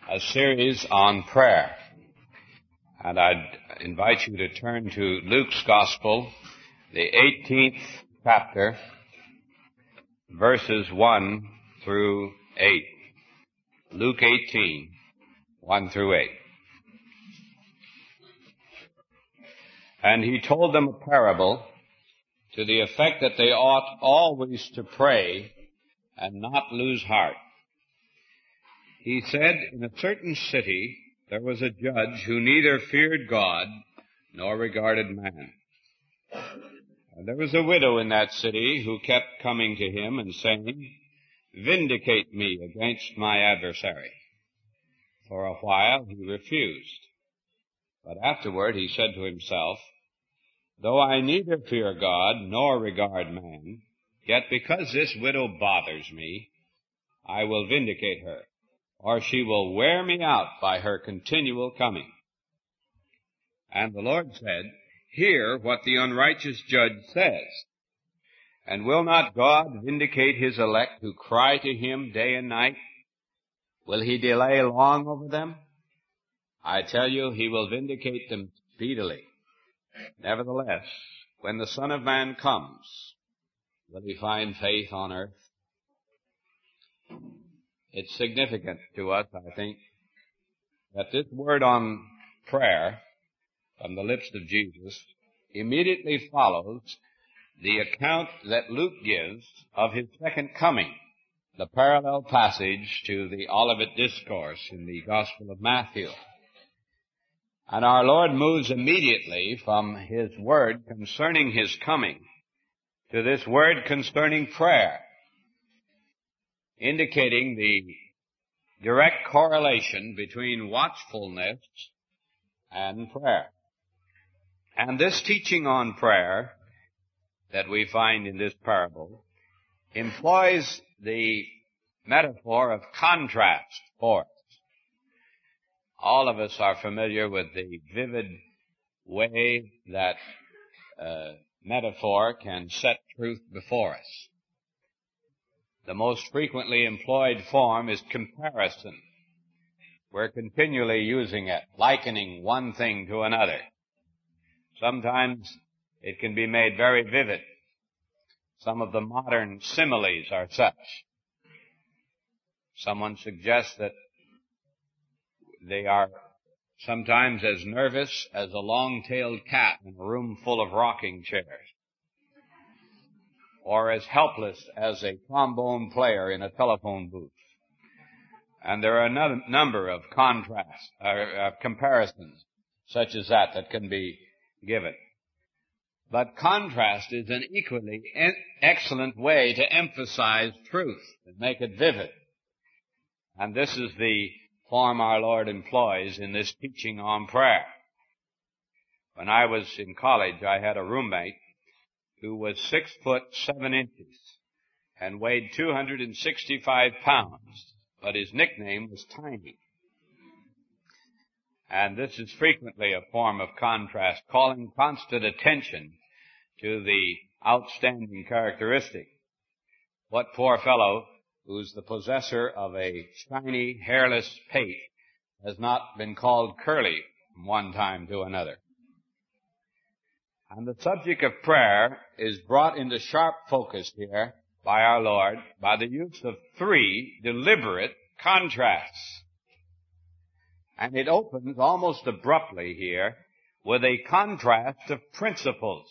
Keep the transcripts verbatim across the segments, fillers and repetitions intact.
a series on prayer. And I'd invite you to turn to Luke's Gospel, the eighteenth chapter, verses one through eight. Luke eighteen, one through eight. And he told them a parable to the effect that they ought always to pray and not lose heart. He said, in a certain city there was a judge who neither feared God nor regarded man. And there was a widow in that city who kept coming to him and saying, "Vindicate me against my adversary." For a while he refused. But afterward he said to himself, "Though I neither fear God nor regard man, yet because this widow bothers me, I will vindicate her, or she will wear me out by her continual coming." And the Lord said, "Hear what the unrighteous judge says. And will not God vindicate his elect who cry to him day and night? Will he delay long over them? I tell you, he will vindicate them speedily. Nevertheless, when the Son of Man comes, will he find faith on earth?" It's significant to us, I think, that this word on prayer from the lips of Jesus immediately follows the account that Luke gives of his second coming, the parallel passage to the Olivet Discourse in the Gospel of Matthew. And our Lord moves immediately from his word concerning his coming to this word concerning prayer, indicating the direct correlation between watchfulness and prayer. And this teaching on prayer that we find in this parable employs the metaphor of contrast for us. All of us are familiar with the vivid way that uh, metaphor can set truth before us. The most frequently employed form is comparison. We're continually using it, likening one thing to another. Sometimes it can be made very vivid. Some of the modern similes are such. Someone suggests that they are sometimes as nervous as a long-tailed cat in a room full of rocking chairs, or as helpless as a trombone player in a telephone booth. And there are a number of contrasts, or uh, comparisons such as that that can be given. But contrast is an equally excellent way to emphasize truth and make it vivid. And this is the form our Lord employs in this teaching on prayer. When I was in college, I had a roommate who was six foot seven inches and weighed two hundred sixty-five pounds, but his nickname was Tiny. And this is frequently a form of contrast, calling constant attention to the outstanding characteristic. What poor fellow who's the possessor of a shiny, hairless pate has not been called Curly from one time to another? And the subject of prayer is brought into sharp focus here by our Lord by the use of three deliberate contrasts. And it opens almost abruptly here with a contrast of principles.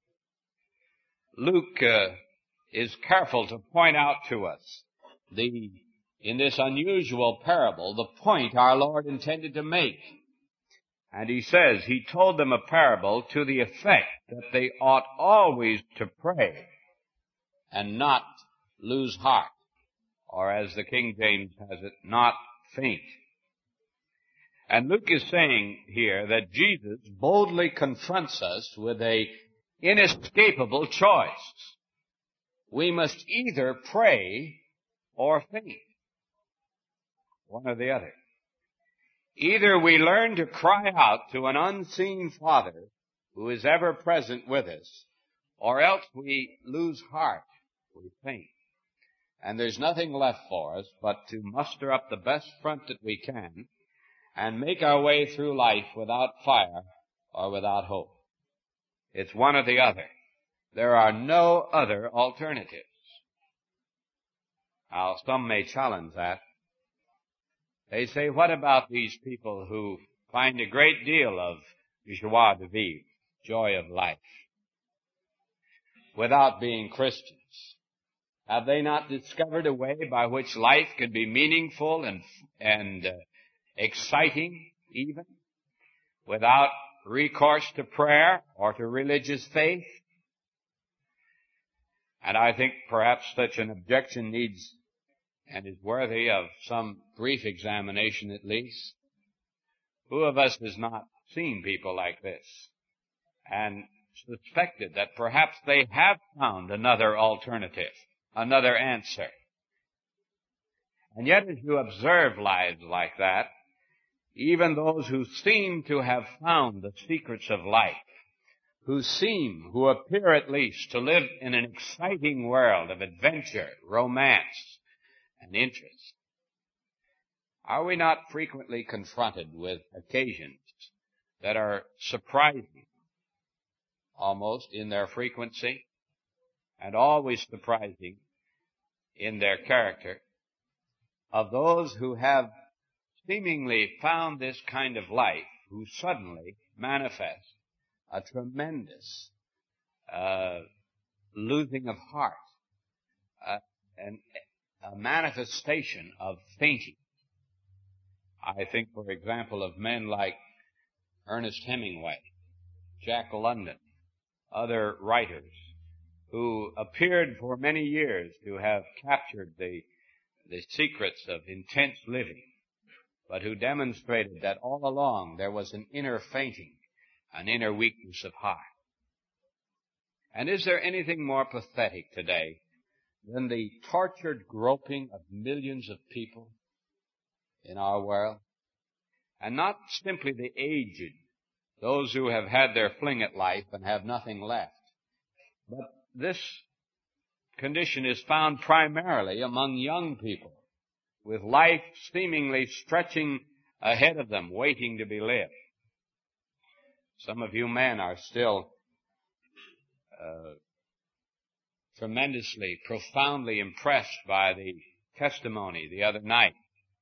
Luke uh, is careful to point out to us the, in this unusual parable, the point our Lord intended to make. And he says, he told them a parable to the effect that they ought always to pray and not lose heart, or as the King James has it, not faint. And Luke is saying here that Jesus boldly confronts us with a inescapable choice. We must either pray or faint, one or the other. Either we learn to cry out to an unseen Father who is ever present with us, or else we lose heart, we faint. And there's nothing left for us but to muster up the best front that we can and make our way through life without fire or without hope. It's one or the other. There are no other alternatives. Now, some may challenge that. They say, what about these people who find a great deal of joie de vivre, joy of life, without being Christians? Have they not discovered a way by which life can be meaningful and, and uh, exciting even, without recourse to prayer or to religious faith? And I think perhaps such an objection needs and is worthy of some brief examination at least. Who of us has not seen people like this and suspected that perhaps they have found another alternative, another answer? And yet as you observe lives like that, even those who seem to have found the secrets of life, who seem, who appear at least to live in an exciting world of adventure, romance, and interest, are we not frequently confronted with occasions that are surprising almost in their frequency and always surprising in their character, of those who have seemingly found this kind of life, who suddenly manifest a tremendous uh, losing of heart, uh, and a manifestation of fainting? I think, for example, of men like Ernest Hemingway, Jack London, other writers who appeared for many years to have captured the, the secrets of intense living, but who demonstrated that all along there was an inner fainting, an inner weakness of heart. And is there anything more pathetic today than the tortured groping of millions of people in our world? And not simply the aged, those who have had their fling at life and have nothing left, but this condition is found primarily among young people, with life seemingly stretching ahead of them, waiting to be lived. Some of you men are still uh, tremendously, profoundly impressed by the testimony the other night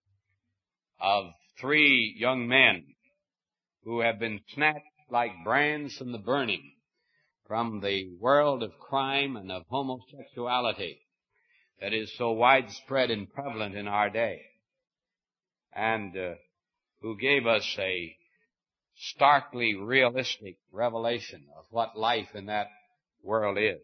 of three young men who have been snatched like brands from the burning from the world of crime and of homosexuality that is so widespread and prevalent in our day, and uh, who gave us a starkly realistic revelation of what life in that world is.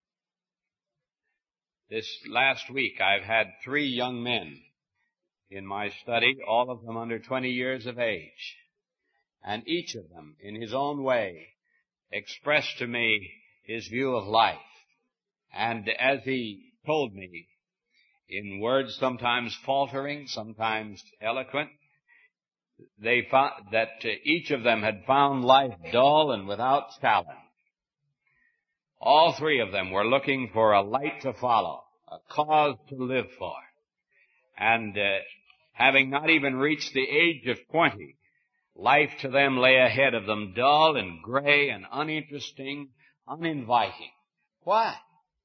This last week I've had three young men in my study, all of them under twenty years of age, and each of them, in his own way, expressed to me his view of life. And as he told me, in words sometimes faltering, sometimes eloquent, they found that uh, each of them had found life dull and without challenge. All three of them were looking for a light to follow, a cause to live for. And uh, having not even reached the age of twenty, life to them lay ahead of them, dull and gray and uninteresting, uninviting. Why?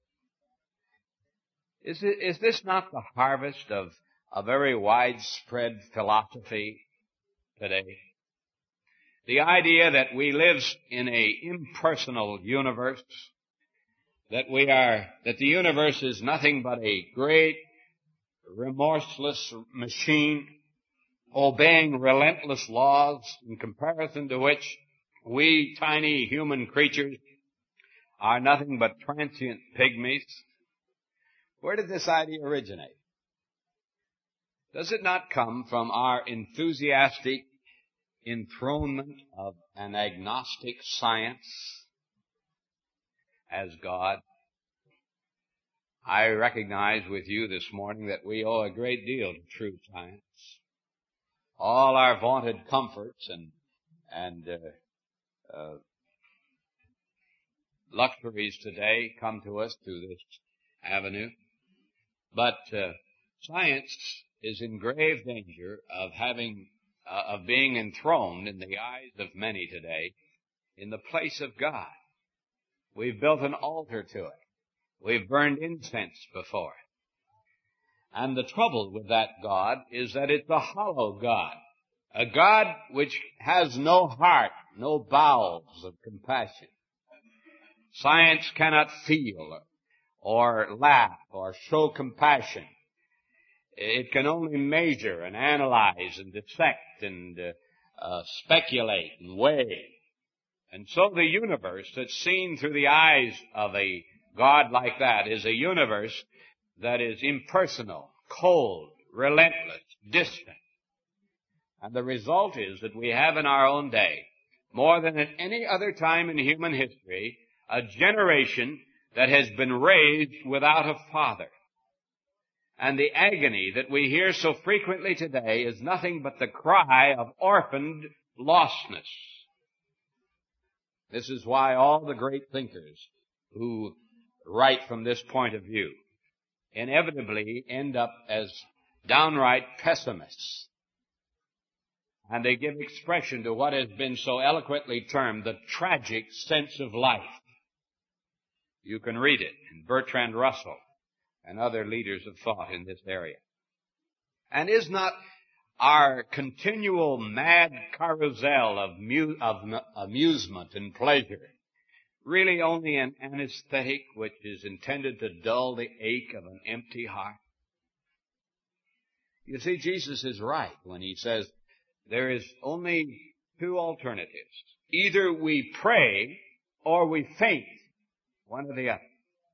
Is it, is this not the harvest of a very widespread philosophy today? The idea that we live in a impersonal universe, that we are, that the universe is nothing but a great, remorseless machine, obeying relentless laws, in comparison to which we tiny human creatures are nothing but transient pygmies. Where did this idea originate? Does it not come from our enthusiastic enthronement of an agnostic science as God? I recognize with you this morning that we owe a great deal to true science. All our vaunted comforts and and uh, uh, luxuries today come to us through this avenue. But uh, science is in grave danger of having, uh, of being enthroned in the eyes of many today in the place of God. We've built an altar to it. We've burned incense before it. And the trouble with that God is that it's a hollow God. A God which has no heart, no bowels of compassion. Science cannot feel or laugh or show compassion. It can only measure and analyze and dissect and uh, uh, speculate and weigh. And so the universe that's seen through the eyes of a God like that is a universe that is impersonal, cold, relentless, distant. And the result is that we have in our own day, more than at any other time in human history, a generation that has been raised without a father. And the agony that we hear so frequently today is nothing but the cry of orphaned lostness. This is why all the great thinkers who write from this point of view inevitably end up as downright pessimists. And they give expression to what has been so eloquently termed the tragic sense of life. You can read it in Bertrand Russell and other leaders of thought in this area. And is not our continual mad carousel of, mu- of amusement and pleasure really only an anesthetic which is intended to dull the ache of an empty heart? You see, Jesus is right when he says there is only two alternatives. Either we pray or we faint, one or the other.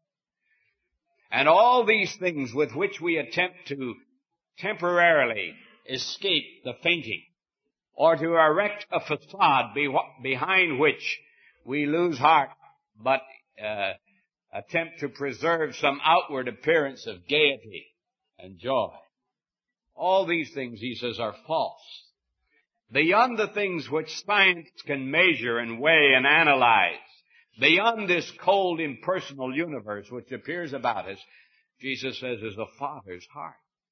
And all these things with which we attempt to temporarily escape the fainting, or to erect a facade be- behind which we lose heart, but uh, attempt to preserve some outward appearance of gaiety and joy. All these things, he says, are false. Beyond the things which science can measure and weigh and analyze, beyond this cold, impersonal universe which appears about us, Jesus says, is a Father's heart.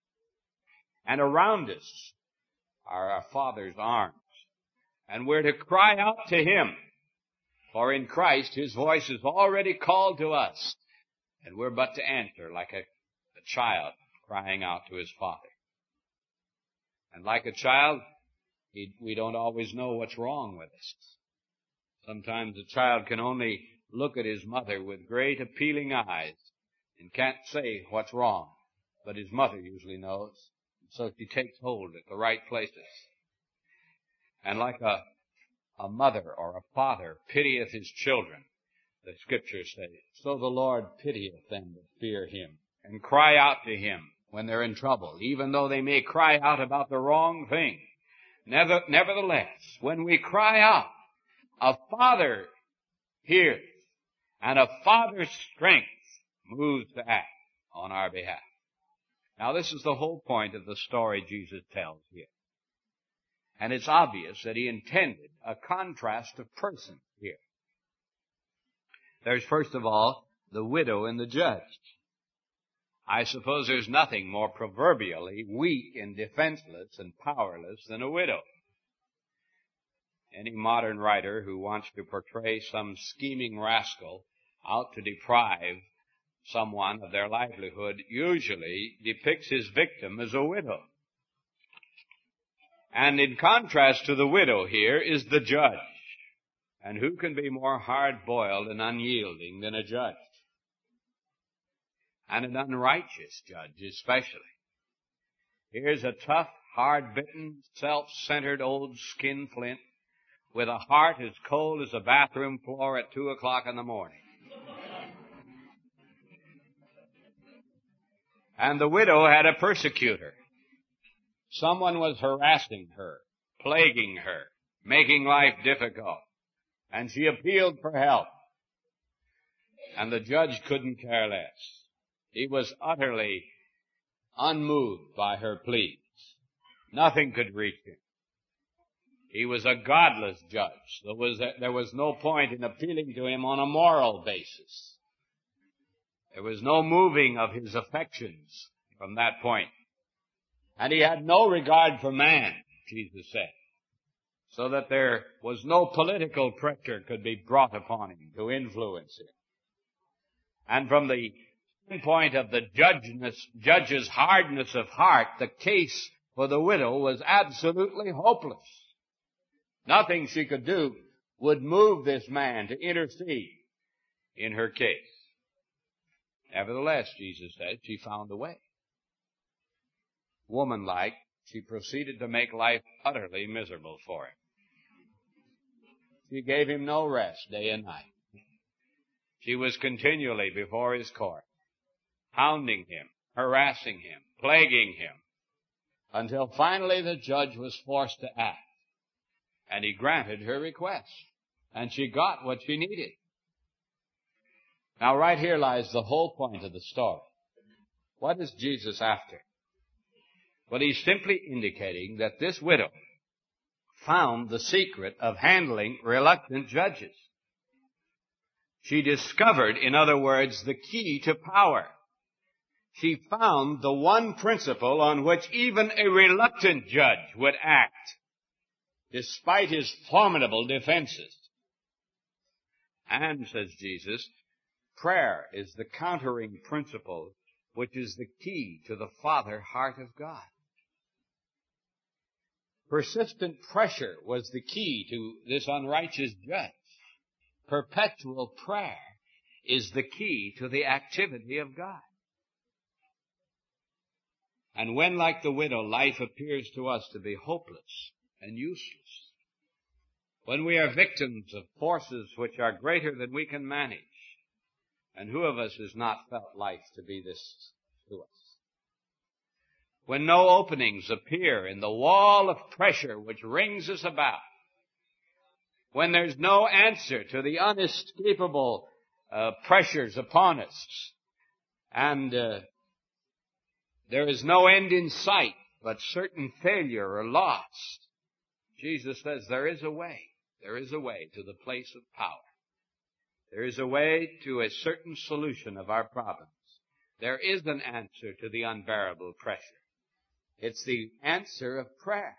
And around us are our Father's arms. And we're to cry out to Him. For in Christ, His voice is already called to us. And we're but to answer like a, a child crying out to his Father. And like a child, he, we don't always know what's wrong with us. Sometimes a child can only look at his mother with great appealing eyes and can't say what's wrong. But his mother usually knows. So she takes hold at the right places. And like a, a mother or a father pitieth his children, the Scriptures say, so the Lord pitieth them that fear Him and cry out to Him when they're in trouble, even though they may cry out about the wrong thing. Never, nevertheless, when we cry out, a Father hears, and a Father's strength moves to act on our behalf. Now, this is the whole point of the story Jesus tells here. And it's obvious that He intended a contrast of persons here. There's, first of all, the widow and the judge. I suppose there's nothing more proverbially weak and defenseless and powerless than a widow. Any modern writer who wants to portray some scheming rascal out to deprive someone of their livelihood usually depicts his victim as a widow. And in contrast to the widow here is the judge. And who can be more hard-boiled and unyielding than a judge? And an unrighteous judge especially. Here's a tough, hard-bitten, self-centered old skinflint with a heart as cold as a bathroom floor at two o'clock in the morning. And the widow had a persecutor. Someone was harassing her, plaguing her, making life difficult. And she appealed for help. And the judge couldn't care less. He was utterly unmoved by her pleas. Nothing could reach him. He was a godless judge. There was, a, there was no point in appealing to him on a moral basis. There was no moving of his affections from that point. And he had no regard for man, Jesus said, so that there was no political pressure could be brought upon him to influence him. And from the standpoint of the judgeness, judge's hardness of heart, the case for the widow was absolutely hopeless. Nothing she could do would move this man to intercede in her case. Nevertheless, Jesus said, she found a way. Woman-like, she proceeded to make life utterly miserable for him. She gave him no rest day and night. She was continually before his court, hounding him, harassing him, plaguing him, until finally the judge was forced to act. And he granted her request, and she got what she needed. Now right here lies the whole point of the story. What is Jesus after? Well, he's simply indicating that this widow found the secret of handling reluctant judges. She discovered, in other words, the key to power. She found the one principle on which even a reluctant judge would act, despite his formidable defenses. And, says Jesus, prayer is the countering principle which is the key to the Father heart of God. Persistent pressure was the key to this unrighteous judge. Perpetual prayer is the key to the activity of God. And when, like the widow, life appears to us to be hopeless and useless, when we are victims of forces which are greater than we can manage, and who of us has not felt life to be this to us? When no openings appear in the wall of pressure which rings us about, when there's no answer to the unescapable uh, pressures upon us, and uh, there is no end in sight but certain failure or loss, Jesus says there is a way. There is a way to the place of power. There is a way to a certain solution of our problems. There is an answer to the unbearable pressure. It's the answer of prayer,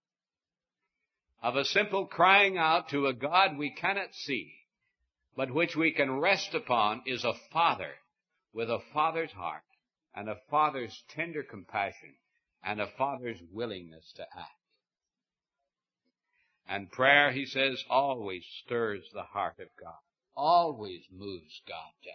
of a simple crying out to a God we cannot see, but which we can rest upon is a Father with a Father's heart and a Father's tender compassion and a Father's willingness to act. And prayer, he says, always stirs the heart of God, always moves God to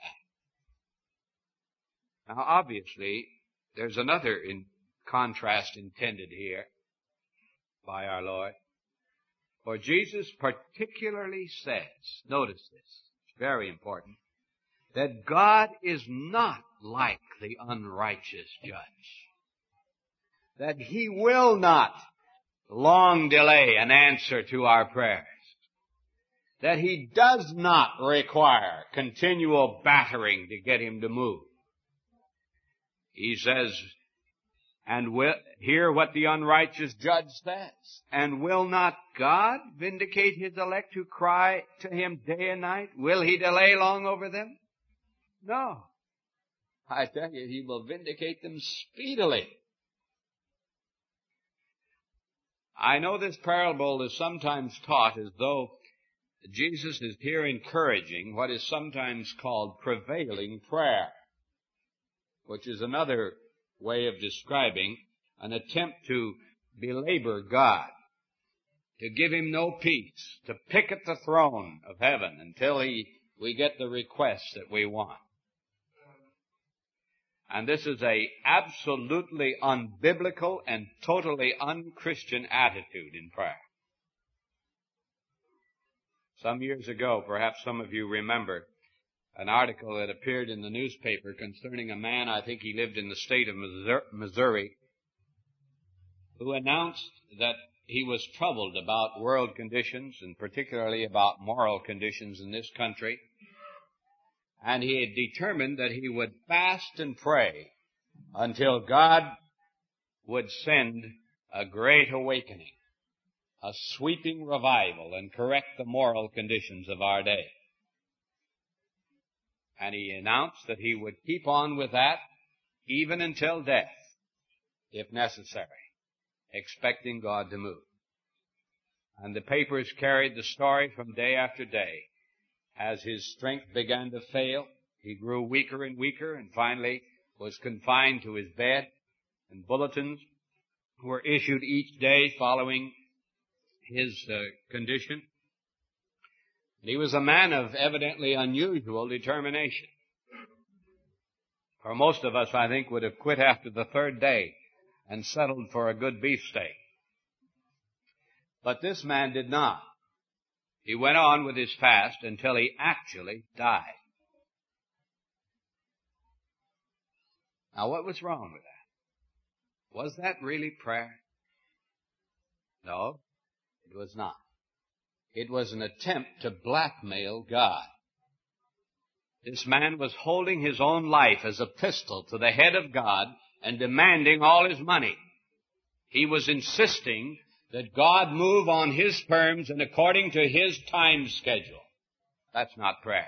act. Now, obviously, there's another in contrast intended here by our Lord. For Jesus particularly says, notice this, it's very important, that God is not like the unrighteous judge. That he will not long delay an answer to our prayers. That he does not require continual battering to get him to move. He says, and will, hear what the unrighteous judge says. And will not God vindicate his elect who cry to him day and night? Will he delay long over them? No. I tell you, he will vindicate them speedily. I know this parable is sometimes taught as though Jesus is here encouraging what is sometimes called prevailing prayer, which is another way of describing an attempt to belabor God, to give him no peace, to pick at the throne of heaven until he, we get the request that we want. And this is a absolutely unbiblical and totally unchristian attitude in prayer. Some years ago, perhaps some of you remember, an article that appeared in the newspaper concerning a man, I think he lived in the state of Missouri, who announced that he was troubled about world conditions and particularly about moral conditions in this country. And he had determined that he would fast and pray until God would send a great awakening, a sweeping revival, and correct the moral conditions of our day. And he announced that he would keep on with that even until death, if necessary, expecting God to move. And the papers carried the story from day after day. As his strength began to fail, he grew weaker and weaker and finally was confined to his bed, and bulletins were issued each day following his uh, condition. And he was a man of evidently unusual determination. For most of us, I think, would have quit after the third day and settled for a good beefsteak. But this man did not. He went on with his fast until he actually died. Now, what was wrong with that? Was that really prayer? No, it was not. It was an attempt to blackmail God. This man was holding his own life as a pistol to the head of God and demanding all his money. He was insisting that God move on his terms and according to his time schedule. That's not prayer.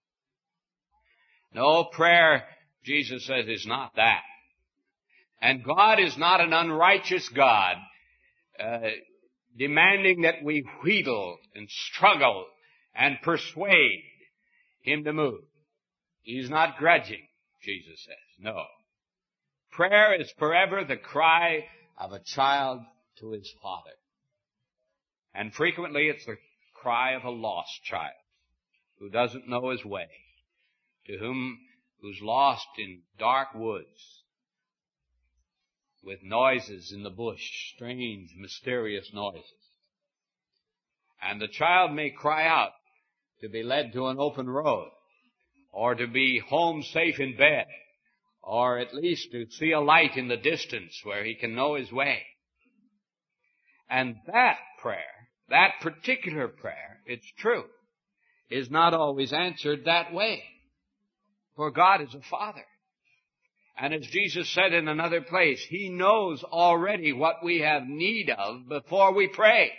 No, prayer, Jesus says, is not that. And God is not an unrighteous God, uh, demanding that we wheedle and struggle and persuade him to move. He's not grudging, Jesus says. No. Prayer is forever the cry of a child to his father. And frequently it's the cry of a lost child who doesn't know his way, to whom, who's lost in dark woods with noises in the bush, strange, mysterious noises. And the child may cry out to be led to an open road, or to be home safe in bed, or at least to see a light in the distance where he can know his way. And that prayer, that particular prayer, it's true, is not always answered that way. For God is a Father. And as Jesus said in another place, He knows already what we have need of before we pray.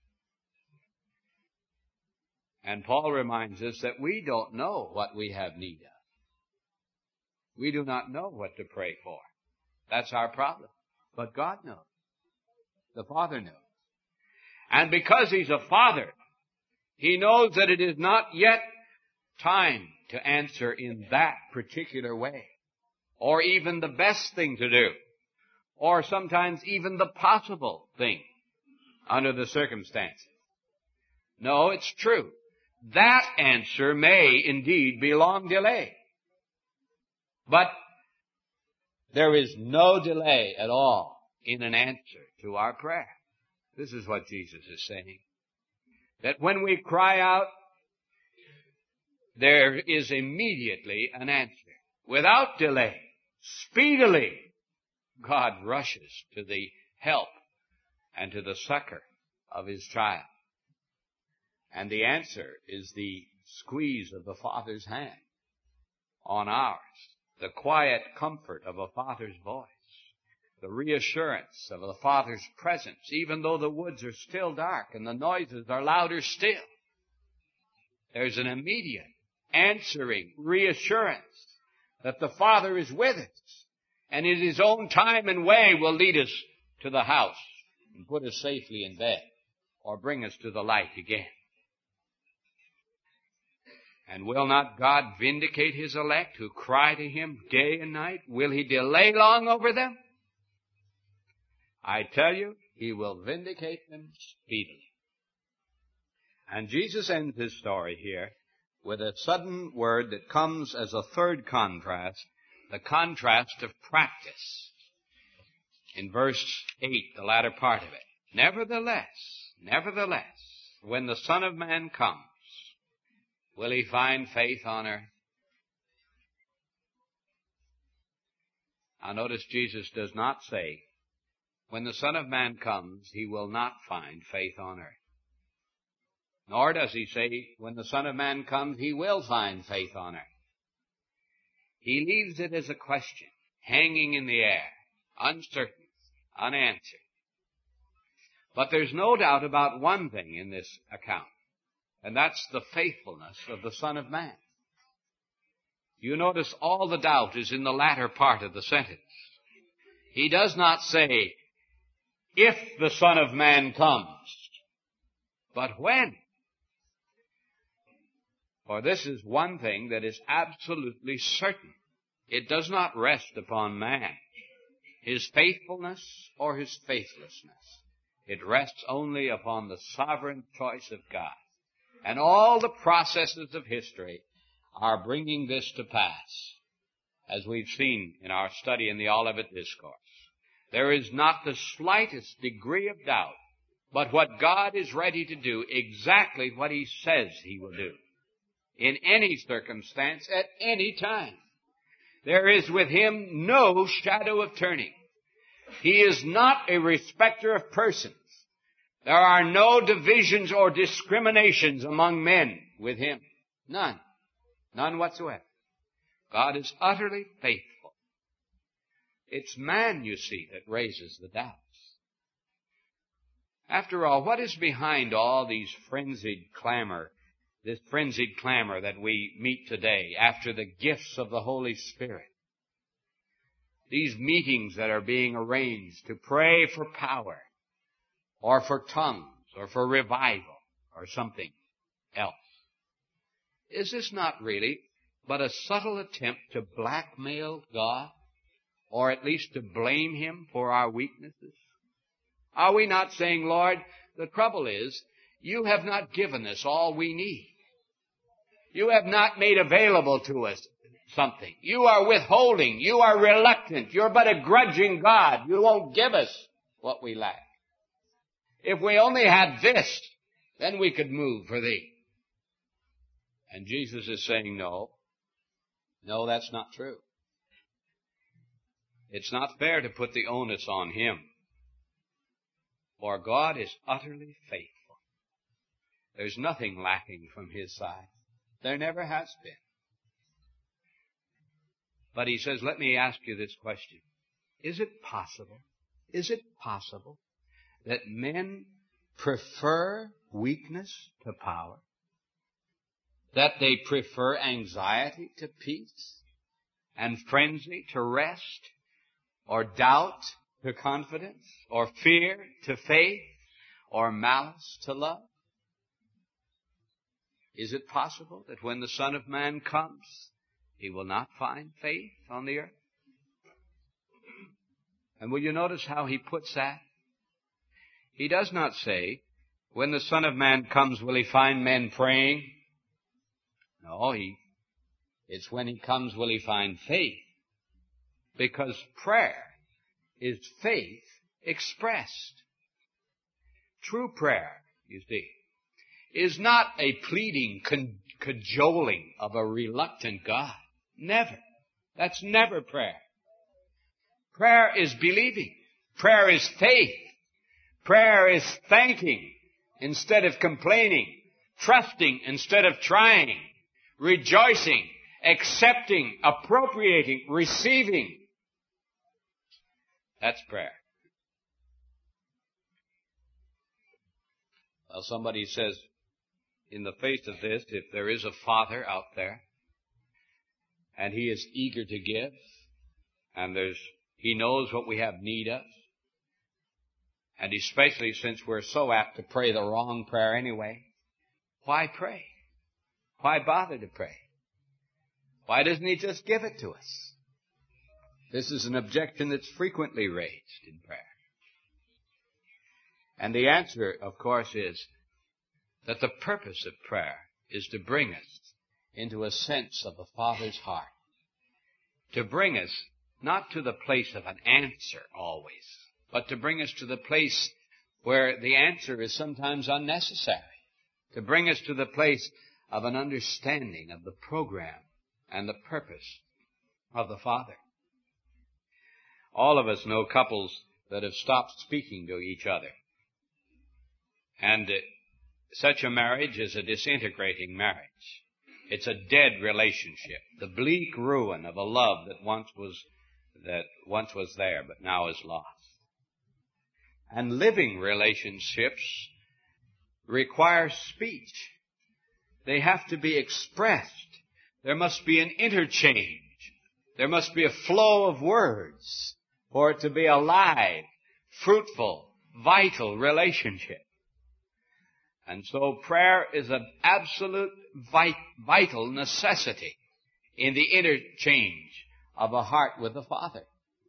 And Paul reminds us that we don't know what we have need of. We do not know what to pray for. That's our problem. But God knows. The Father knows. And because He's a Father, He knows that it is not yet time to answer in that particular way, or even the best thing to do, or sometimes even the possible thing under the circumstances. No, it's true. That answer may indeed be long delayed. But there is no delay at all in an answer to our prayer. This is what Jesus is saying. That when we cry out, there is immediately an answer. Without delay, speedily, God rushes to the help and to the succor of His child. And the answer is the squeeze of the Father's hand on ours, the quiet comfort of a Father's voice, the reassurance of the Father's presence, even though the woods are still dark and the noises are louder still. There's an immediate answering reassurance that the Father is with us and in His own time and way will lead us to the house and put us safely in bed or bring us to the light again. And will not God vindicate His elect who cry to Him day and night? Will He delay long over them? I tell you, He will vindicate them speedily. And Jesus ends His story here with a sudden word that comes as a third contrast, the contrast of practice. In verse eight, the latter part of it. Nevertheless, nevertheless, when the Son of Man comes, will He find faith on earth? Now notice Jesus does not say, when the Son of Man comes, He will not find faith on earth. Nor does He say, when the Son of Man comes, He will find faith on earth. He leaves it as a question, hanging in the air, uncertain, unanswered. But there's no doubt about one thing in this account, and that's the faithfulness of the Son of Man. You notice all the doubt is in the latter part of the sentence. He does not say, if the Son of Man comes, but when. For this is one thing that is absolutely certain. It does not rest upon man, his faithfulness or his faithlessness. It rests only upon the sovereign choice of God. And all the processes of history are bringing this to pass, as we've seen in our study in the Olivet Discourse. There is not the slightest degree of doubt but what God is ready to do, exactly what He says He will do, in any circumstance, at any time. There is with Him no shadow of turning. He is not a respecter of persons. There are no divisions or discriminations among men with Him. None. None whatsoever. God is utterly faithful. It's man, you see, that raises the doubts. After all, what is behind all these frenzied clamor, this frenzied clamor that we meet today after the gifts of the Holy Spirit? These meetings that are being arranged to pray for power, or for tongues, or for revival, or something else. Is this not really but a subtle attempt to blackmail God, or at least to blame Him for our weaknesses? Are we not saying, Lord, the trouble is, you have not given us all we need. You have not made available to us something. You are withholding. You are reluctant. You're but a grudging God. You won't give us what we lack. If we only had this, then we could move for Thee. And Jesus is saying, no. No, that's not true. It's not fair to put the onus on Him. For God is utterly faithful. There's nothing lacking from His side. There never has been. But He says, let me ask you this question. Is it possible? Is it possible that men prefer weakness to power? That they prefer anxiety to peace? And frenzy to rest? Or doubt to confidence? Or fear to faith? Or malice to love? Is it possible that when the Son of Man comes, He will not find faith on the earth? And will you notice how He puts that? He does not say, when the Son of Man comes, will He find men praying? No, he, it's when He comes, will He find faith? Because prayer is faith expressed. True prayer, you see, is not a pleading, con- cajoling of a reluctant God. Never. That's never prayer. Prayer is believing. Prayer is faith. Prayer is thanking instead of complaining, trusting instead of trying, rejoicing, accepting, appropriating, receiving. That's prayer. Well, somebody says, in the face of this, if there is a Father out there, and He is eager to give, and there's, He knows what we have need of, and especially since we're so apt to pray the wrong prayer anyway, why pray? Why bother to pray? Why doesn't He just give it to us? This is an objection that's frequently raised in prayer. And the answer, of course, is that the purpose of prayer is to bring us into a sense of the Father's heart. To bring us not to the place of an answer always, but to bring us to the place where the answer is sometimes unnecessary. To bring us to the place of an understanding of the program and the purpose of the Father. All of us know couples that have stopped speaking to each other. And uh, such a marriage is a disintegrating marriage. It's a dead relationship. The bleak ruin of a love that once was, that once was there, but now is lost. And living relationships require speech. They have to be expressed. there must be an interchange. There must be a flow of words for it to be a live, fruitful, vital relationship. And so prayer is an absolute vital necessity in the interchange of a heart with the Father.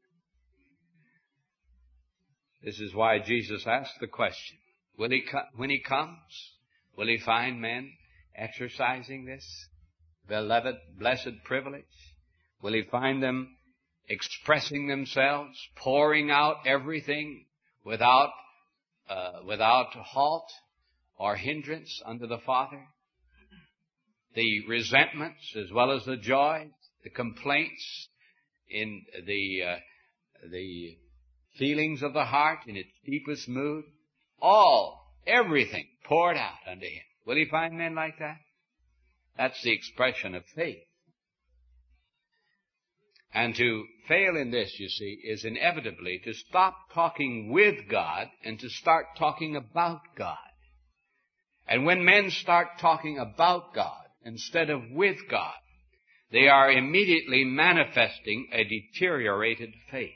This is why Jesus asked the question, will he co- when he comes, will he find men exercising this beloved, blessed privilege? Will he find them expressing themselves, pouring out everything without, uh, without halt or hindrance unto the Father? The resentments as well as the joy, the complaints in the, uh, the feelings of the heart in its deepest mood, all, everything poured out unto him. Will he find men like that? That's the expression of faith. And to fail in this, you see, is inevitably to stop talking with God and to start talking about God. And when men start talking about God instead of with God, they are immediately manifesting a deteriorated faith.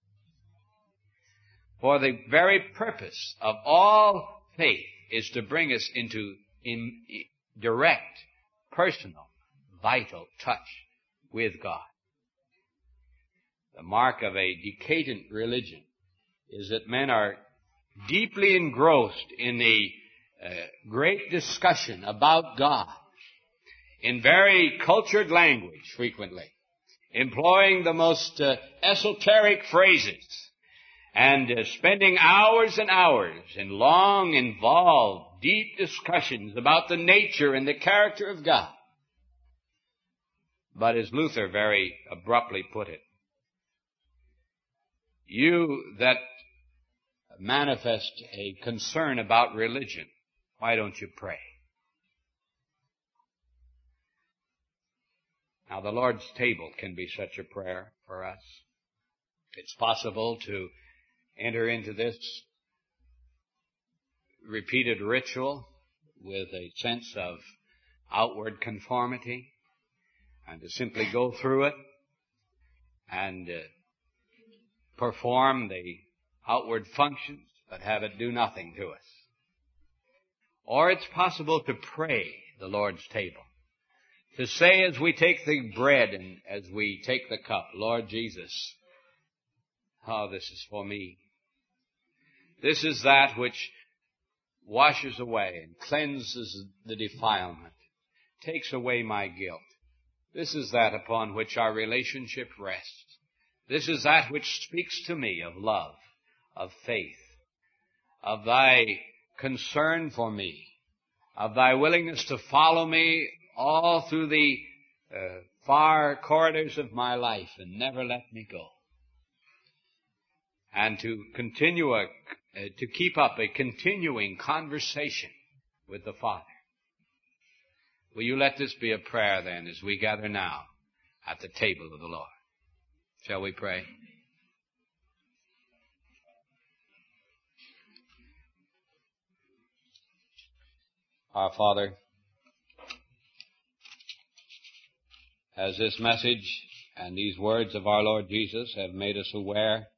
For the very purpose of all faith is to bring us into in direct, personal, vital touch with God. The mark of a decadent religion is that men are deeply engrossed in a uh, great discussion about God in very cultured language frequently, employing the most uh, esoteric phrases and uh, spending hours and hours in long, involved, deep discussions about the nature and the character of God. But as Luther very abruptly put it, you that manifest a concern about religion, why don't you pray? Now, the Lord's table can be such a prayer for us. It's possible to enter into this repeated ritual with a sense of outward conformity and to simply go through it and uh, perform the outward functions, but have it do nothing to us. Or it's possible to pray the Lord's table. To say as we take the bread and as we take the cup, Lord Jesus, oh, this is for me. This is that which washes away and cleanses the defilement, takes away my guilt. This is that upon which our relationship rests. This is that which speaks to me of love, of faith, of thy concern for me, of thy willingness to follow me all through the uh, far corridors of my life and never let me go. And to continue a, uh, to keep up a continuing conversation with the Father. Will you let this be a prayer then as we gather now at the table of the Lord? Shall we pray? Our Father, as this message and these words of our Lord Jesus have made us aware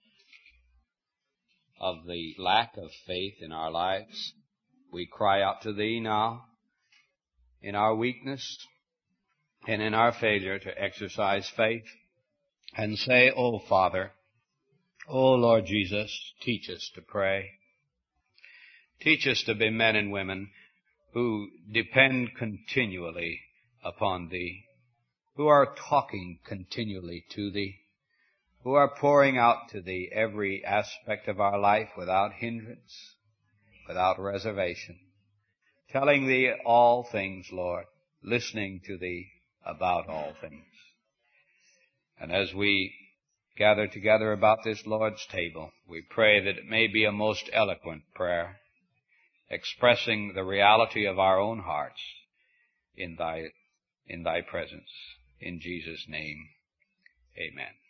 of the lack of faith in our lives, we cry out to Thee now in our weakness and in our failure to exercise faith and say, Oh, Father, oh, Lord Jesus, teach us to pray. Teach us to be men and women who depend continually upon Thee, who are talking continually to Thee, who are pouring out to Thee every aspect of our life without hindrance, without reservation, telling Thee all things, Lord, listening to Thee about all things. And as we gather together about this Lord's table, we pray that it may be a most eloquent prayer, expressing the reality of our own hearts in Thy, in Thy presence. In Jesus' name, amen.